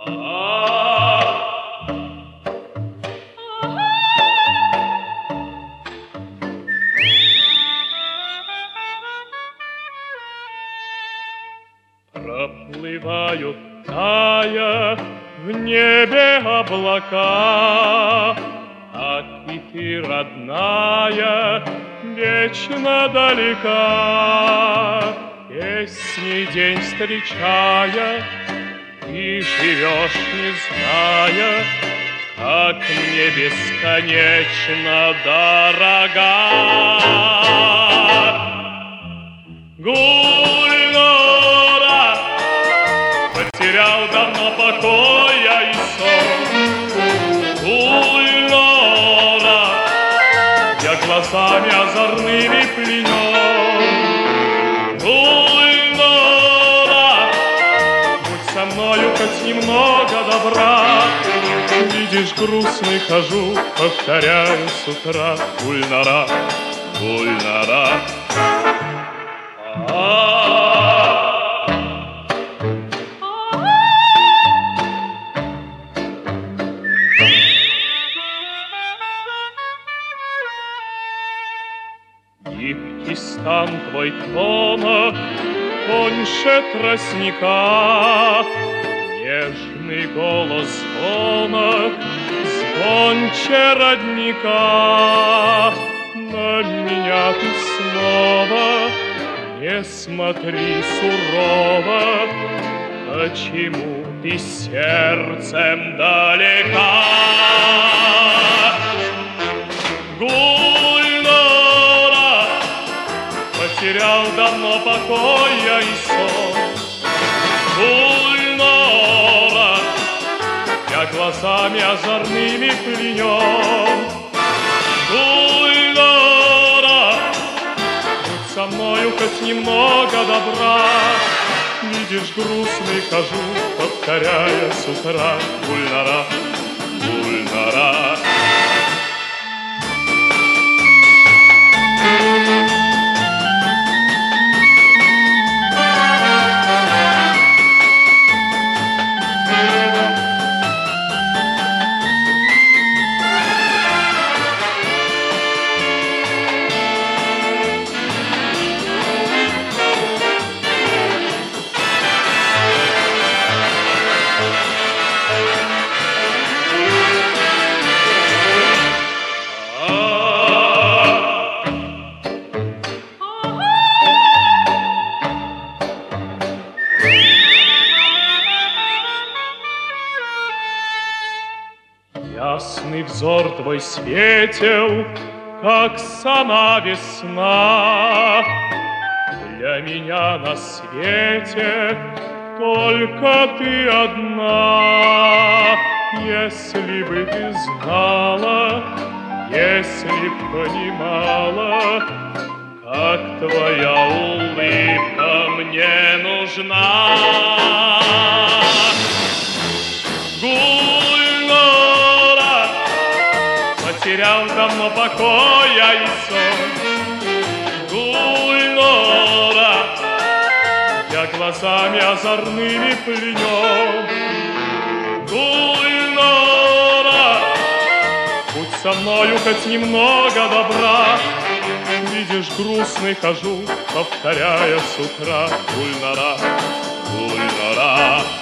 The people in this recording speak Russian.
Проплывают, тая, в небе облака, а ты, родная, вечно далека. Песней день встречая, ты живешь, не зная, как мне бесконечно дорога. Гульнара, потерял давно покоя и сон. Гульнара, я глазами озорными пленен. Гульнара, будь со мною хоть немного добра. Видишь, грустный хожу, повторяю с утра. Гульнара, Гульнара. Гибкий стан твой тонок, тоньше тростника, нежный голос звонок, звонче родника. На меня ты снова не смотри сурово, почему ты сердцем далека? Гульнара, потерял давно покоя и сон. Гульнара, я глазами озорными пленен. Гульнара, будь со мною хоть немного добра. Видишь, грустный хожу, повторяя с утра. Гульнара, Гульнара. Ясный взор твой светил, как сама весна. Для меня на свете только ты одна. Если бы ты знала, если б понимала, как твоя улыбка мне нужна. Потерял давно покоя и сон. Гульнара, я глазами озорными пленен. Гульнара, будь со мною хоть немного добра. Видишь, грустный хожу, повторяя с утра. Гульнара, Гульнара.